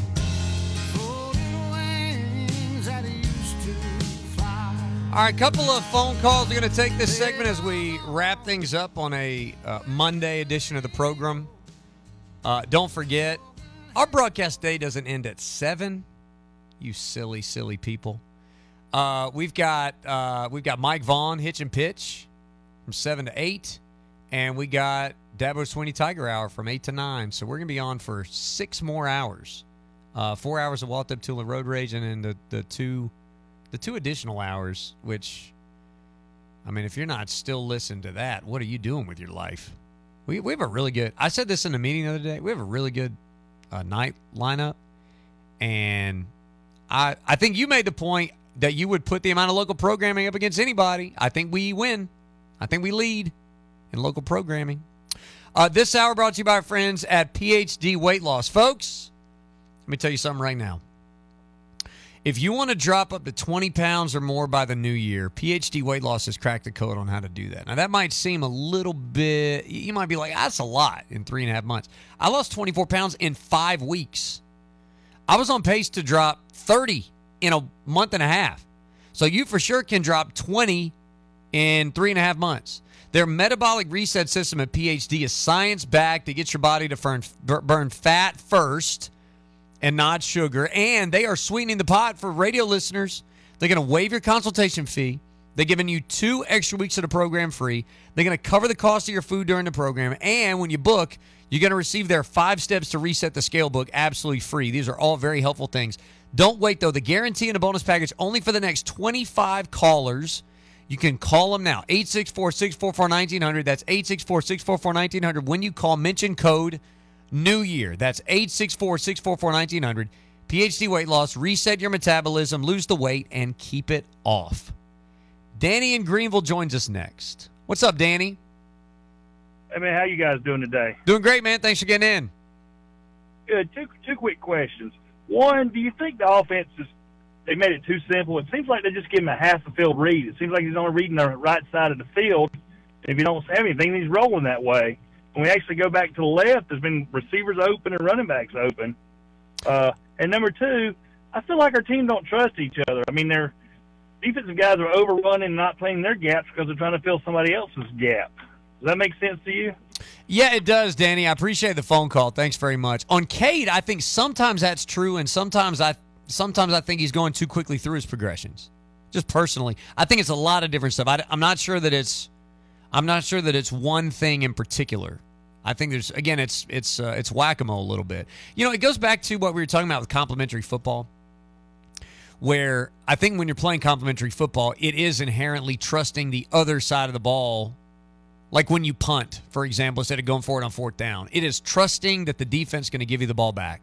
S9: folded wings that used to fly.
S2: All right, a couple of phone calls. We're going to take this segment as we wrap things up on a uh, Monday edition of the program. Uh, don't forget, our broadcast day doesn't end at seven. You silly, silly people. Uh, we've got uh, we've got Mike Vaughn, Hitch and Pitch, from seven to eight. And we got Dabo Swinney Tiger Hour from eight to nine. So we're going to be on for six more hours. Uh, four hours of Walt Tula Road Rage, and then the, the two the two additional hours, which, I mean, if you're not still listening to that, what are you doing with your life? We we have a really good, I said this in a meeting the other day, we have a really good uh, night lineup. And I I think you made the point that you would put the amount of local programming up against anybody. I think we win. I think we lead in local programming. Uh, this hour brought to you by our friends at P H D Weight Loss. Folks, let me tell you something right now. If you want to drop up to twenty pounds or more by the new year, P H D Weight Loss has cracked the code on how to do that. Now, that might seem a little bit, you might be like, that's a lot in three and a half months. I lost twenty-four pounds in five weeks. I was on pace to drop thirty in a month and a half. So you for sure can drop twenty in three and a half months. Their metabolic reset system at P H D is science-backed. It gets your body to burn, burn fat first and not sugar. And they are sweetening the pot for radio listeners. They're going to waive your consultation fee. They're giving you two extra weeks of the program free. They're going to cover the cost of your food during the program. And when you book, you're going to receive their five steps to reset the scale book absolutely free. These are all very helpful things. Don't wait, though. The guarantee and a bonus package only for the next twenty-five callers. You can call them now, eight six four, six four four, one nine zero zero. That's eight six four, six four four, one nine zero zero. When you call, mention code New Year. That's eight six four, six four four, one nine zero zero. P H D Weight Loss. Reset your metabolism, lose the weight, and keep it off. Danny in Greenville joins us next. What's up, Danny?
S10: Hey, man, how you guys doing today?
S2: Doing great, man. Thanks for getting in.
S10: Good. Two, two quick questions. One, do you think the offense is they made it too simple? It seems like they just give him a half the field read. It seems like he's only reading the right side of the field. If you don't have anything, he's rolling that way. When we actually go back to the left, there's been receivers open and running backs open. Uh, and number two, I feel like our team don't trust each other. I mean, their defensive guys are overrunning and not playing their gaps because they're trying to fill somebody else's gap. Does that make sense to you?
S2: Yeah, it does, Danny. I appreciate the phone call. Thanks very much. On Cade, I think sometimes that's true, and sometimes I sometimes I think he's going too quickly through his progressions. Just personally, I think it's a lot of different stuff. I, I'm not sure that it's I'm not sure that it's one thing in particular. I think there's again, it's it's uh, it's whack-a-mole a little bit. You know, it goes back to what we were talking about with complementary football, where I think when you're playing complementary football, it is inherently trusting the other side of the ball. Like when you punt, for example, instead of going forward on fourth down, it is trusting that the defense is going to give you the ball back.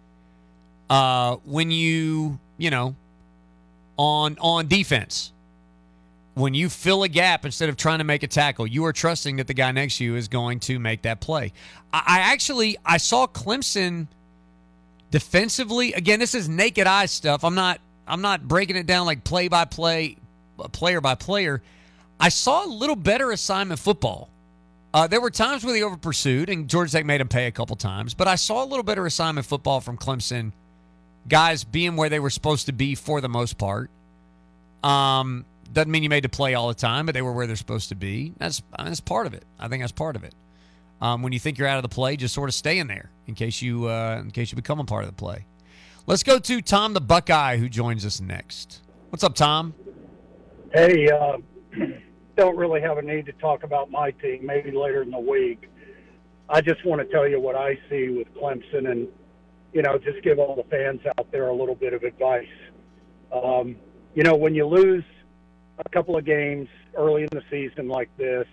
S2: Uh, when you, you know, on on defense, when you fill a gap instead of trying to make a tackle, you are trusting that the guy next to you is going to make that play. I, I actually, I saw Clemson defensively. Again, this is naked eye stuff. I'm not, I'm not breaking it down like play by play, player by player. I saw a little better assignment football. Uh, there were times where they over pursued, and Georgia Tech made them pay a couple times, but I saw a little better assignment football from Clemson, guys being where they were supposed to be for the most part. Um, doesn't mean you made the play all the time, but they were where they're supposed to be. That's that's part of it. I think that's part of it. Um, when you think you're out of the play, just sort of stay in there in case you uh, in case you become a part of the play. Let's go to Tom the Buckeye, who joins us next. What's up, Tom?
S11: Hey, uh, don't really have a need to talk about my team, maybe later in the week. I just want to tell you what I see with Clemson and, you know, just give all the fans out there a little bit of advice. Um, you know, when you lose a couple of games early in the season like this,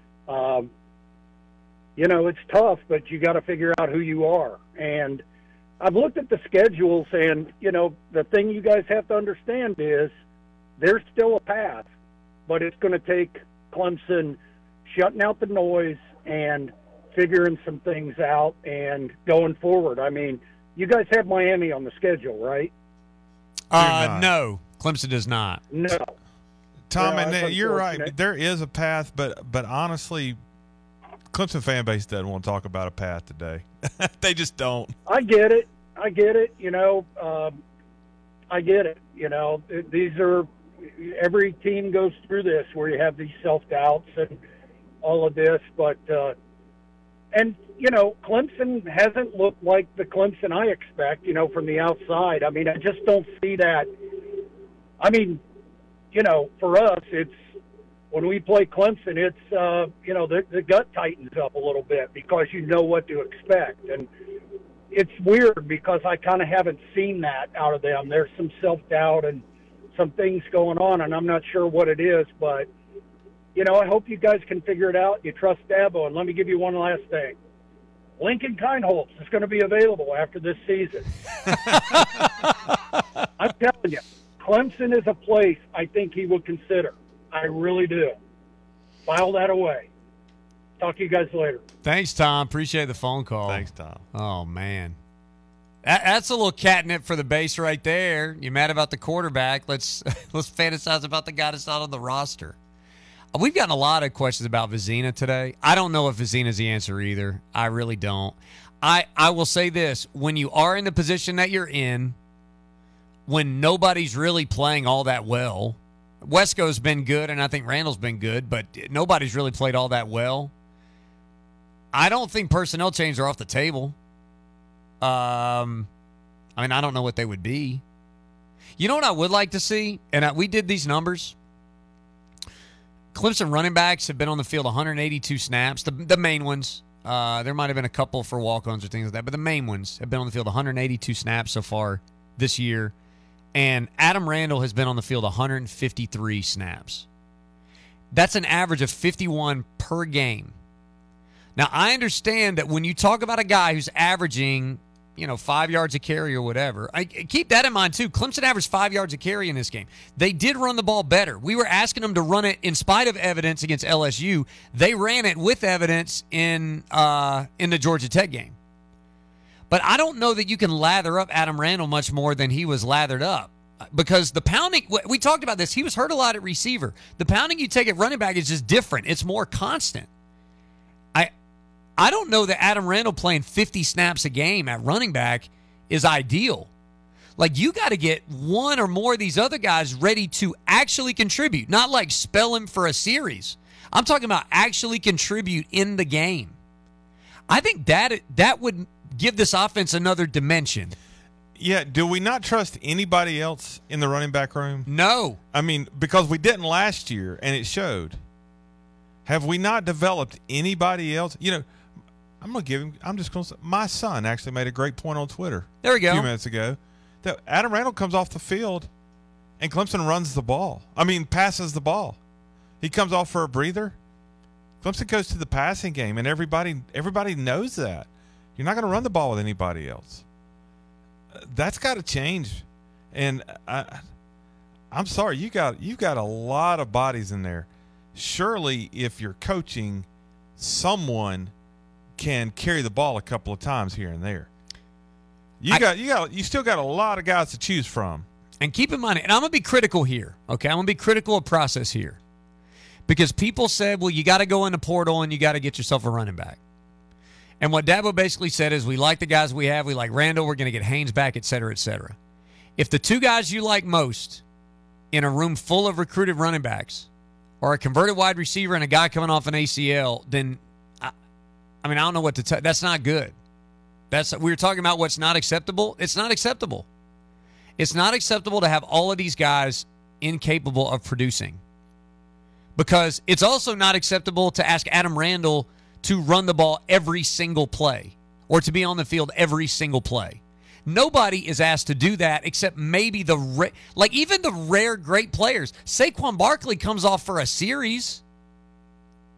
S11: um, you know, it's tough, but you got to figure out who you are. And I've looked at the schedules, and, you know, the thing you guys have to understand is there's still a path, but it's going to take Clemson shutting out the noise and figuring some things out and going forward. I mean, you guys have Miami on the schedule, right?
S2: Uh, no, Clemson does not.
S11: No.
S3: Tom,
S11: No,
S3: and
S11: that's
S3: you're right.
S11: unfortunate.
S3: There is a path, but but honestly, Clemson fan base doesn't want to talk about a path today. They just don't.
S11: I get it. I get it. You know, um, I get it. You know, Th- these are every team goes through this where you have these self doubts and all of this, but uh, and you know, Clemson hasn't looked like the Clemson I expect. You know, from the outside. I mean, I just don't see that. I mean, you know, for us, it's when we play Clemson, it's uh, you know, the, the gut tightens up a little bit because you know what to expect. And it's weird because I kind of haven't seen that out of them. There's some self-doubt and some things going on, and I'm not sure what it is. But, you know, I hope you guys can figure it out. You trust Dabo. And let me give you one last thing. Lincoln Kindholtz is going to be available after this season. I'm telling you, Clemson is a place I think he would consider. I really do. File that away. Talk to you guys later.
S2: Thanks, Tom. Appreciate the phone call.
S3: Thanks, Tom.
S2: Oh, man. That, that's a little catnip for the base right there. You mad about the quarterback? Let's let's fantasize about the guy that's not on the roster. We've gotten a lot of questions about Vizina today. I don't know if Vizina's the answer either. I really don't. I, I will say this. When you are in the position that you're in, when nobody's really playing all that well, Wesco's been good, and I think Randall's been good, but nobody's really played all that well. I don't think personnel changes are off the table. Um, I mean, I don't know what they would be. You know what I would like to see? And I, we did these numbers. Clemson running backs have been on the field one hundred eighty-two snaps, the, the main ones. Uh, there might have been a couple for walk-ons or things like that, but the main ones have been on the field one hundred eighty-two snaps so far this year. And Adam Randall has been on the field one hundred fifty-three snaps. That's an average of fifty-one per game. Now, I understand that when you talk about a guy who's averaging, you know, five yards a carry or whatever, I, keep that in mind, too. Clemson averaged five yards a carry in this game. They did run the ball better. We were asking them to run it in spite of evidence against L S U. They ran it with evidence in uh, in the Georgia Tech game. But I don't know that you can lather up Adam Randall much more than he was lathered up. Because the pounding, we talked about this, he was hurt a lot at receiver. The pounding you take at running back is just different. It's more constant. I I don't know that Adam Randall playing fifty snaps a game at running back is ideal. Like, you got to get one or more of these other guys ready to actually contribute, not like spell him for a series. I'm talking about actually contribute in the game. I think that that would give this offense another dimension.
S3: Yeah, do we not trust anybody else in the running back room?
S2: No.
S3: I mean, because we didn't last year, and it showed. Have we not developed anybody else? You know, I'm going to give him – I'm just going to say – my son actually made a great point on Twitter.
S2: There we go.
S3: A few minutes ago. That Adam Randall comes off the field, and Clemson runs the ball. I mean, passes the ball. He comes off for a breather. Clemson goes to the passing game, and everybody everybody knows that. You're not going to run the ball with anybody else. That's got to change, and I, I'm sorry, you got you got a lot of bodies in there. Surely, if you're coaching, someone can carry the ball a couple of times here and there. You I, got you got you still got a lot of guys to choose from.
S2: And keep in mind, and I'm gonna be critical here. Okay, I'm gonna be critical of process here, because people said, well, you got to go in the portal and you got to get yourself a running back. And what Dabo basically said is, we like the guys we have. We like Randall. We're going to get Haynes back, et cetera, et cetera. If the two guys you like most in a room full of recruited running backs are a converted wide receiver and a guy coming off an A C L, then, I, I mean, I don't know what to tell. That's not good. That's we were talking about what's not acceptable. It's not acceptable. It's not acceptable to have all of these guys incapable of producing. Because it's also not acceptable to ask Adam Randall to run the ball every single play or to be on the field every single play. Nobody is asked to do that except maybe the ra- like even the rare great players. Saquon Barkley comes off for a series.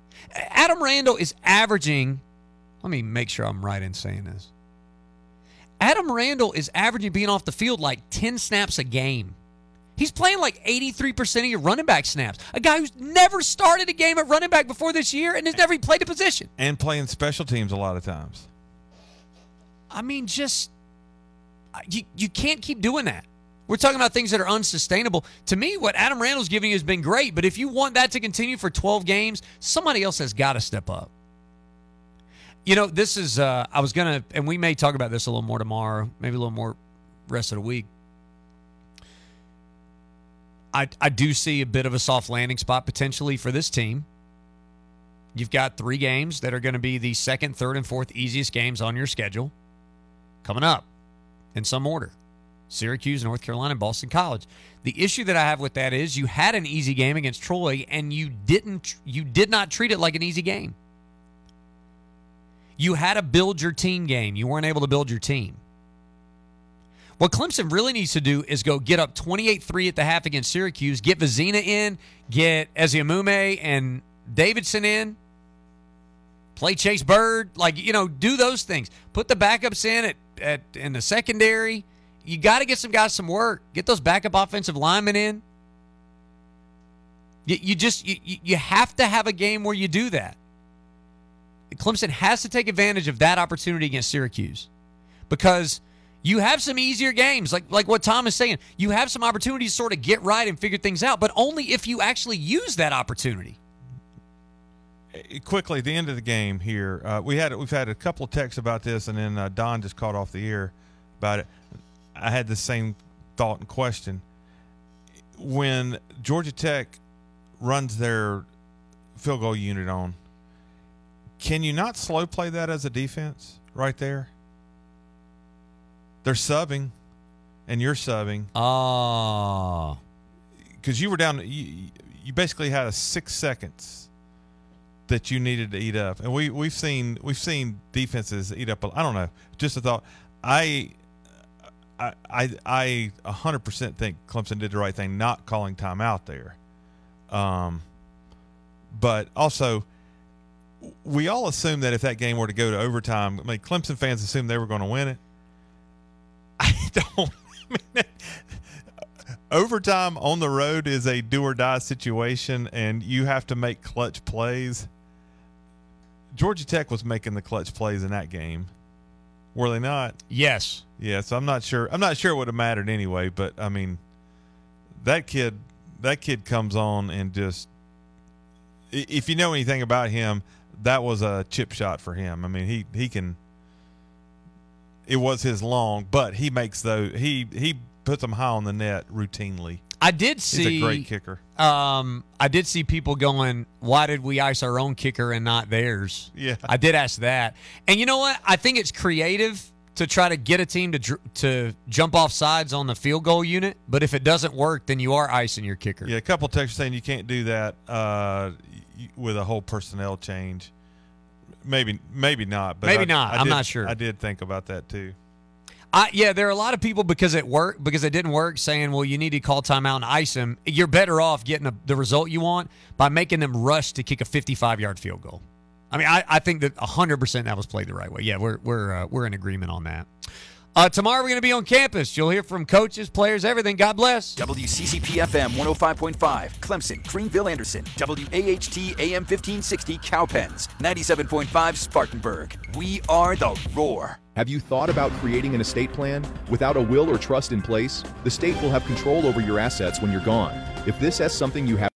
S2: Adam Randall is averaging, let me make sure I'm right in saying this. Adam Randall is averaging being off the field like ten snaps a game. He's playing like eighty-three percent of your running back snaps. A guy who's never started a game at running back before this year and has never even played a position.
S3: And playing special teams a lot of times.
S2: I mean, just you, you can't keep doing that. We're talking about things that are unsustainable. To me, what Adam Randall's giving you has been great, but if you want that to continue for twelve games, somebody else has got to step up. You know, this is, uh, I was going to, and we may talk about this a little more tomorrow, maybe a little more rest of the week. I, I do see a bit of a soft landing spot potentially for this team. You've got three games that are going to be the second, third, and fourth easiest games on your schedule coming up in some order. Syracuse, North Carolina, and Boston College. The issue that I have with that is you had an easy game against Troy, and you didn't. You did not treat it like an easy game. You had to build your team game. You weren't able to build your team. What Clemson really needs to do is go get up twenty-eight three at the half against Syracuse, get Vizina in, get Eziamume and Davidson in, play Chase Bird, like, you know, do those things. Put the backups in at, at in the secondary. You got to get some guys some work. Get those backup offensive linemen in. You, you just you, you have to have a game where you do that. Clemson has to take advantage of that opportunity against Syracuse because you have some easier games, like like what Tom is saying. You have some opportunities to sort of get right and figure things out, but only if you actually use that opportunity.
S3: Quickly, at the end of the game here, uh, we had we've had a couple of texts about this, and then uh, Don just caught off the ear about it. I had the same thought and question. When Georgia Tech runs their field goal unit on, can you not slow play that as a defense right there? They're subbing, and you're subbing.
S2: Oh.
S3: Because you were down, you, you basically had a six seconds that you needed to eat up. And we, we've seen we've seen defenses eat up. I don't know. Just a thought. I I I, I one hundred percent think Clemson did the right thing not calling timeout there. Um, but also, we all assumed that if that game were to go to overtime, I mean, Clemson fans assumed they were going to win it. I don't. I mean, overtime on the road is a do or die situation, and you have to make clutch plays. Georgia Tech was making the clutch plays in that game, were they not?
S2: Yes.
S3: Yeah. So I'm not sure. I'm not sure it would have mattered anyway. But I mean, that kid, that kid comes on and just. If you know anything about him, that was a chip shot for him. I mean, he he can. It was his long, but he makes those. He he puts them high on the net routinely.
S2: I did see.
S3: He's a great kicker.
S2: Um, I did see people going, "Why did we ice our own kicker and not theirs?"
S3: Yeah,
S2: I did ask that, and you know what? I think it's creative to try to get a team to dr- to jump off sides on the field goal unit. But if it doesn't work, then you are icing your kicker.
S3: Yeah, a couple of texts saying you can't do that uh, with a whole personnel change. Maybe, maybe not. But
S2: maybe
S3: I,
S2: not.
S3: I
S2: I'm
S3: did,
S2: not sure.
S3: I did think about that too.
S2: I, yeah, there are a lot of people because it worked because it didn't work saying, well, you need to call timeout and ice him. You're better off getting a, the result you want by making them rush to kick a fifty-five-yard field goal. I mean, I, I think that one hundred percent that was played the right way. Yeah, we're we're uh, we're in agreement on that. Uh, tomorrow we're going to be on campus. You'll hear from coaches, players, everything. God bless.
S19: W C C P F M one oh five point five, Clemson, Greenville, Anderson. W A H T A M fifteen sixty, Cowpens. ninety-seven point five, Spartanburg. We are the Roar.
S12: Have you thought about creating an estate plan? Without a will or trust in place, the state will have control over your assets when you're gone. If this is something you have